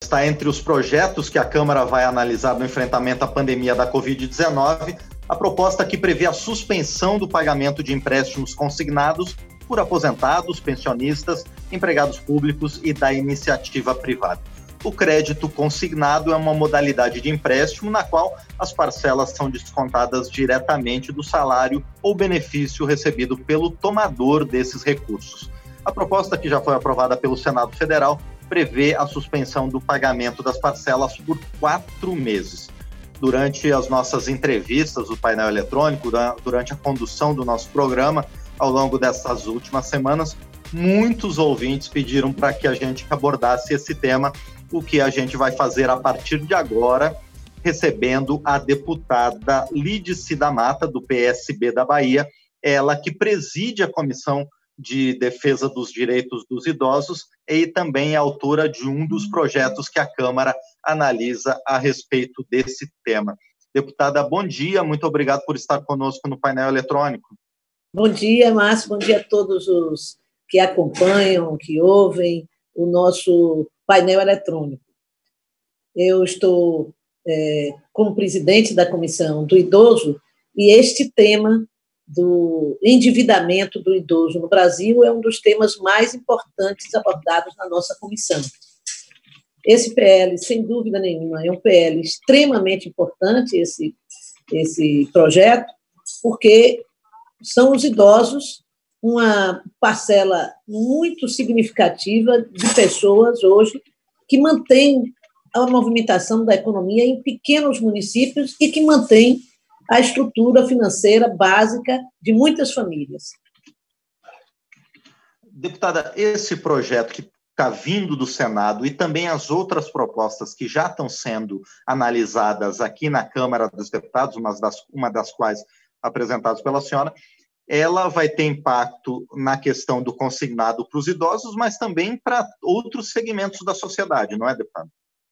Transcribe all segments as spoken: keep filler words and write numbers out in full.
está entre os projetos que a Câmara vai analisar no enfrentamento à pandemia da covid dezenove, a proposta que prevê a suspensão do pagamento de empréstimos consignados por aposentados, pensionistas, empregados públicos e da iniciativa privada. O crédito consignado é uma modalidade de empréstimo na qual as parcelas são descontadas diretamente do salário ou benefício recebido pelo tomador desses recursos. A proposta, que já foi aprovada pelo Senado Federal, prevê a suspensão do pagamento das parcelas por quatro meses. Durante as nossas entrevistas do painel eletrônico, durante a condução do nosso programa, ao longo dessas últimas semanas, muitos ouvintes pediram para que a gente abordasse esse tema, o que a gente vai fazer a partir de agora, recebendo a deputada Lídice da Mata, do P S B da Bahia, ela que preside a Comissão de Defesa dos Direitos dos Idosos e também é autora de um dos projetos que a Câmara analisa a respeito desse tema. Deputada, bom dia, muito obrigado por estar conosco no painel eletrônico. Bom dia, Márcio, bom dia a todos os que acompanham, que ouvem o nosso painel eletrônico. Eu estou é, como presidente da Comissão do Idoso e este tema do endividamento do idoso no Brasil é um dos temas mais importantes abordados na nossa comissão. Esse P L, sem dúvida nenhuma, é um P L extremamente importante, esse, esse projeto, porque são os idosos uma parcela muito significativa de pessoas hoje que mantém a movimentação da economia em pequenos municípios e que mantém a estrutura financeira básica de muitas famílias. Deputada, esse projeto que está vindo do Senado e também as outras propostas que já estão sendo analisadas aqui na Câmara dos Deputados, uma das, uma das quais apresentadas pela senhora, ela vai ter impacto na questão do consignado para os idosos, mas também para outros segmentos da sociedade, não é, deputada?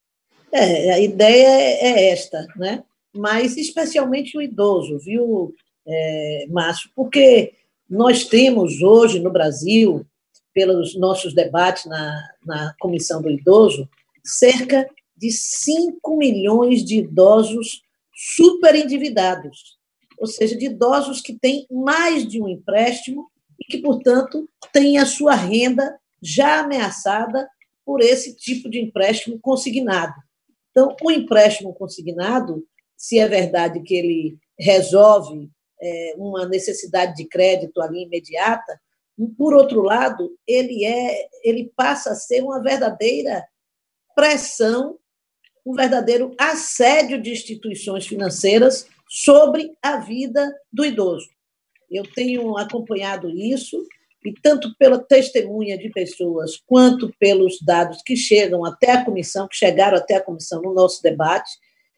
É, a ideia é esta, né? Mas especialmente o idoso, viu, é, Márcio? Porque nós temos hoje no Brasil, pelos nossos debates na, na Comissão do Idoso, cerca de cinco milhões de idosos superendividados, ou seja, de idosos que têm mais de um empréstimo e que, portanto, têm a sua renda já ameaçada por esse tipo de empréstimo consignado. Então, o empréstimo consignado, se é verdade que ele resolve é, uma necessidade de crédito ali imediata, por outro lado, ele, é, ele passa a ser uma verdadeira pressão, um verdadeiro assédio de instituições financeiras sobre a vida do idoso. Eu tenho acompanhado isso, e tanto pela testemunha de pessoas, quanto pelos dados que chegam até a comissão, que chegaram até a comissão no nosso debate,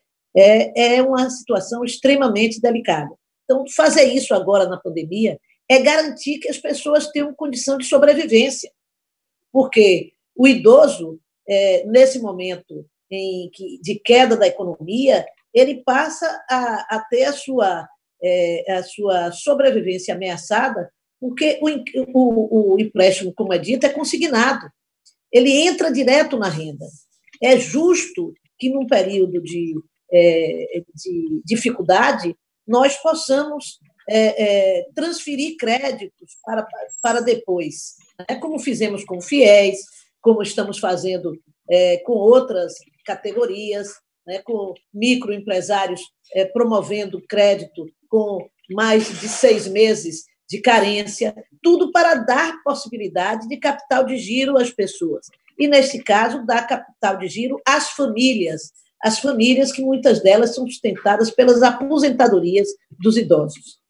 é, é uma situação extremamente delicada. Então, fazer isso agora na pandemia é garantir que as pessoas tenham condição de sobrevivência, porque o idoso, é, nesse momento em que, de queda da economia, ele passa a, a ter a sua, é, a sua sobrevivência ameaçada, porque o, o, o empréstimo, como é dito, é consignado. Ele entra direto na renda. É justo que, num período de, é, de dificuldade, nós possamos é, é, transferir créditos para, para depois, né? Como fizemos com o FIES, como estamos fazendo é, com outras categorias, né, com microempresários é, promovendo crédito com mais de seis meses de carência, tudo para dar possibilidade de capital de giro às pessoas. E, nesse caso, dar capital de giro às famílias, as famílias que muitas delas são sustentadas pelas aposentadorias dos idosos.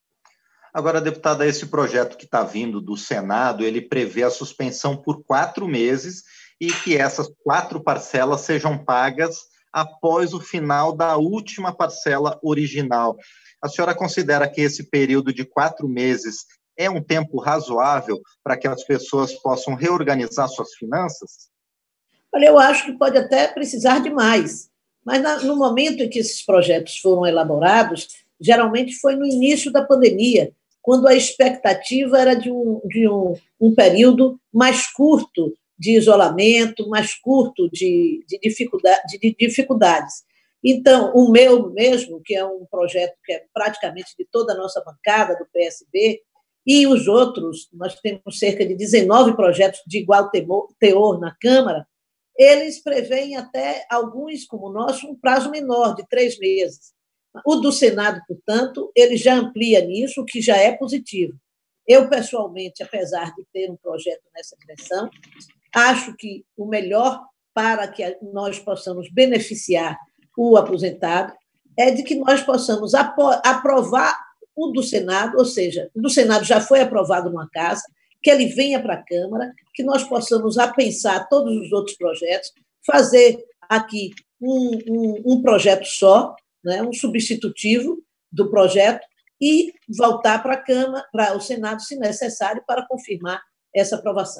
Agora, deputada, esse projeto que está vindo do Senado, ele prevê a suspensão por quatro meses e que essas quatro parcelas sejam pagas após o final da última parcela original. A senhora considera que esse período de quatro meses é um tempo razoável para que as pessoas possam reorganizar suas finanças? Olha, eu acho que pode até precisar de mais, mas no momento em que esses projetos foram elaborados, geralmente foi no início da pandemia, quando a expectativa era de um, de um, um período mais curto de isolamento, mais curto de, de, dificuldade, de dificuldades. Então, o meu mesmo, que é um projeto que é praticamente de toda a nossa bancada do P S B, e os outros, nós temos cerca de dezenove projetos de igual teor na Câmara, eles preveem até alguns, como o nosso, um prazo menor, de três meses. O do Senado, portanto, ele já amplia nisso, o que já é positivo. Eu, pessoalmente, apesar de ter um projeto nessa direção, acho que o melhor para que nós possamos beneficiar o aposentado é de que nós possamos aprovar o do Senado, ou seja, o do Senado já foi aprovado numa casa, que ele venha para a Câmara, que nós possamos apensar todos os outros projetos, fazer aqui um, um, um projeto só, né, um substitutivo do projeto, e voltar para a Câmara, para o Senado, se necessário, para confirmar essa aprovação.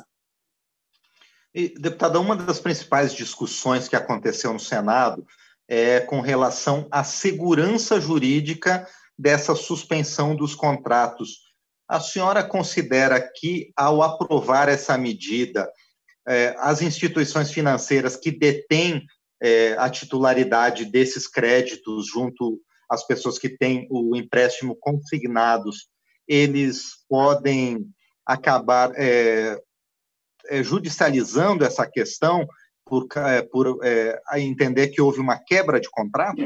E, deputada, uma das principais discussões que aconteceu no Senado é com relação à segurança jurídica dessa suspensão dos contratos. A senhora considera que, ao aprovar essa medida, eh, as instituições financeiras que detêm eh, a titularidade desses créditos junto às pessoas que têm o empréstimo consignados, eles podem acabar eh, judicializando essa questão por, por eh, entender que houve uma quebra de contrato?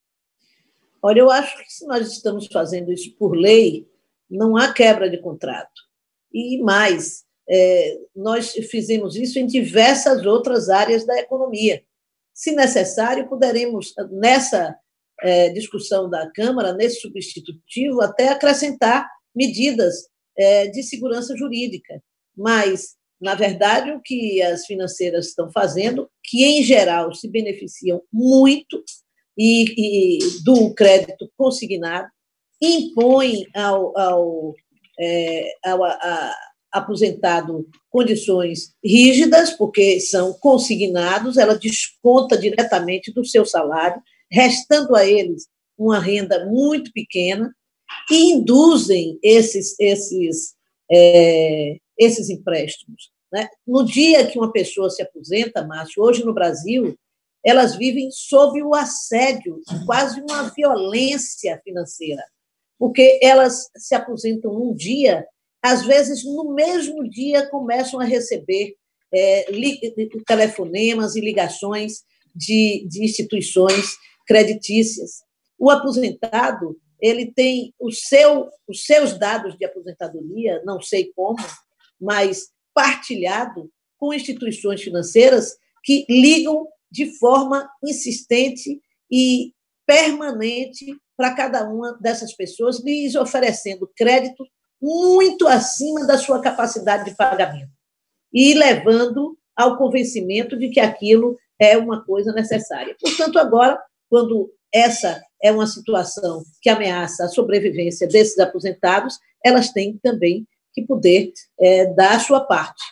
Olha, eu acho que se nós estamos fazendo isso por lei, não há quebra de contrato. E mais, é, nós fizemos isso em diversas outras áreas da economia. Se necessário, poderemos, nessa é, discussão da Câmara, nesse substitutivo, até acrescentar medidas é, de segurança jurídica. Mas, na verdade, o que as financeiras estão fazendo, que, em geral, se beneficiam muito e, e do crédito consignado, impõe ao, ao, é, ao a, a, aposentado condições rígidas, porque são consignados, ela desconta diretamente do seu salário, restando a eles uma renda muito pequena, e induzem esses, esses, é, esses empréstimos. Né? No dia que uma pessoa se aposenta, Márcio, hoje no Brasil, elas vivem sob o assédio, quase uma violência financeira, porque elas se aposentam um dia, às vezes, no mesmo dia, começam a receber é, telefonemas e ligações de, de instituições creditícias. O aposentado, ele tem o seu, os seus dados de aposentadoria, não sei como, mas partilhado com instituições financeiras que ligam de forma insistente e permanente para cada uma dessas pessoas, lhes oferecendo crédito muito acima da sua capacidade de pagamento e levando ao convencimento de que aquilo é uma coisa necessária. Portanto, agora, quando essa é uma situação que ameaça a sobrevivência desses aposentados, elas têm também que poder é, dar a sua parte.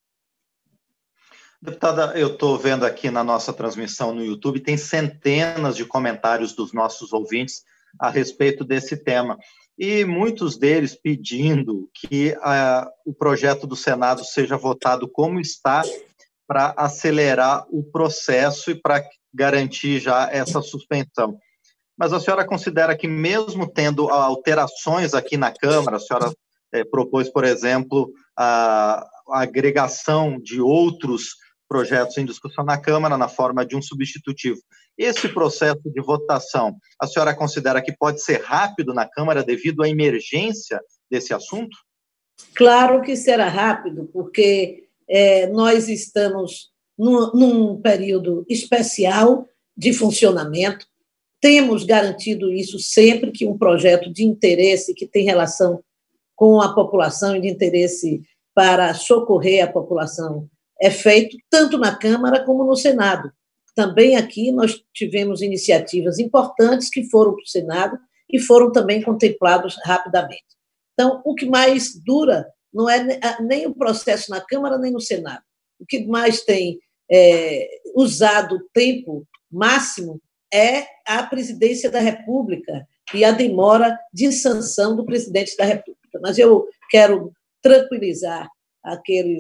Deputada, eu estou vendo aqui na nossa transmissão no YouTube, tem centenas de comentários dos nossos ouvintes a respeito desse tema, e muitos deles pedindo que uh, o projeto do Senado seja votado como está, para acelerar o processo e para garantir já essa suspensão. Mas a senhora considera que, mesmo tendo alterações aqui na Câmara, a senhora eh, propôs, por exemplo, a, a agregação de outros projetos em discussão na Câmara na forma de um substitutivo. Esse processo de votação, a senhora considera que pode ser rápido na Câmara devido à emergência desse assunto? Claro que será rápido, porque é, nós estamos num, num período especial de funcionamento, temos garantido isso sempre, que um projeto de interesse que tem relação com a população e de interesse para socorrer a população é feito tanto na Câmara como no Senado. Também aqui nós tivemos iniciativas importantes que foram para o Senado e foram também contemplados rapidamente. Então, o que mais dura não é nem o processo na Câmara nem no Senado. O que mais tem é, usado o tempo máximo é a presidência da República e a demora de sanção do presidente da República. Mas eu quero tranquilizar aqueles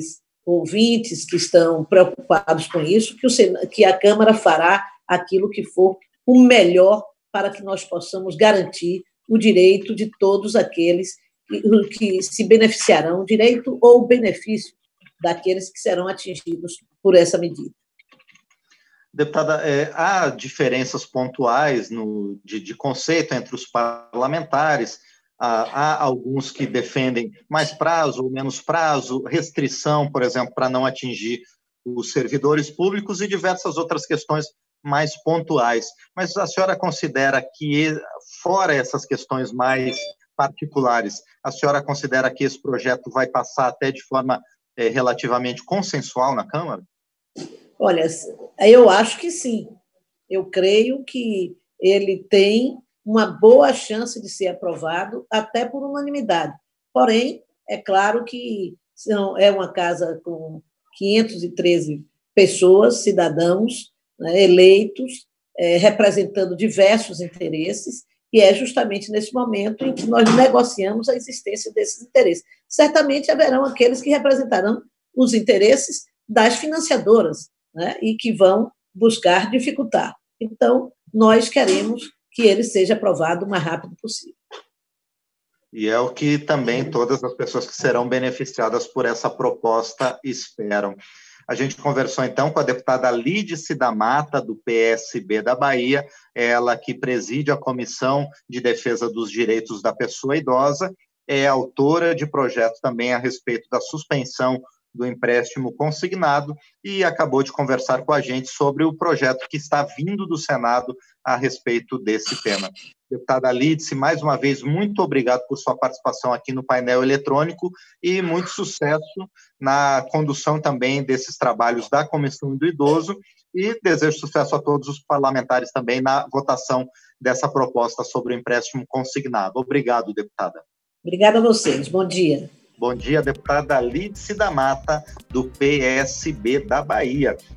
ouvintes que estão preocupados com isso, que, o Senado, que a Câmara fará aquilo que for o melhor para que nós possamos garantir o direito de todos aqueles que, que se beneficiarão, o direito ou o benefício daqueles que serão atingidos por essa medida. Deputada, é, há diferenças pontuais no, de, de conceito entre os parlamentares, há, há alguns que defendem mais prazo ou menos prazo, restrição, por exemplo, para não atingir os servidores públicos e diversas outras questões mais pontuais. Mas a senhora considera que, fora essas questões mais particulares, a senhora considera que esse projeto vai passar até de forma é, relativamente consensual na Câmara? Olha, eu acho que sim. Eu creio que ele tem uma boa chance de ser aprovado, até por unanimidade. Porém, é claro que é uma casa com quinhentas e treze pessoas, cidadãos, né, eleitos, é, representando diversos interesses, e é justamente nesse momento em que nós negociamos a existência desses interesses. Certamente haverão aqueles que representarão os interesses das financiadoras, né, e que vão buscar dificultar. Então, nós queremos que ele seja aprovado o mais rápido possível. E é o que também todas as pessoas que serão beneficiadas por essa proposta esperam. A gente conversou, então, com a deputada Lídice da Mata, do P S B da Bahia, ela que preside a Comissão de Defesa dos Direitos da Pessoa Idosa, é autora de projeto também a respeito da suspensão do empréstimo consignado e acabou de conversar com a gente sobre o projeto que está vindo do Senado a respeito desse tema. Deputada Lídice, mais uma vez, muito obrigado por sua participação aqui no painel eletrônico e muito sucesso na condução também desses trabalhos da Comissão do Idoso e desejo sucesso a todos os parlamentares também na votação dessa proposta sobre o empréstimo consignado. Obrigado, deputada. Obrigada a vocês. Bom dia. Bom dia, deputada Lídice da Mata, do P S B da Bahia.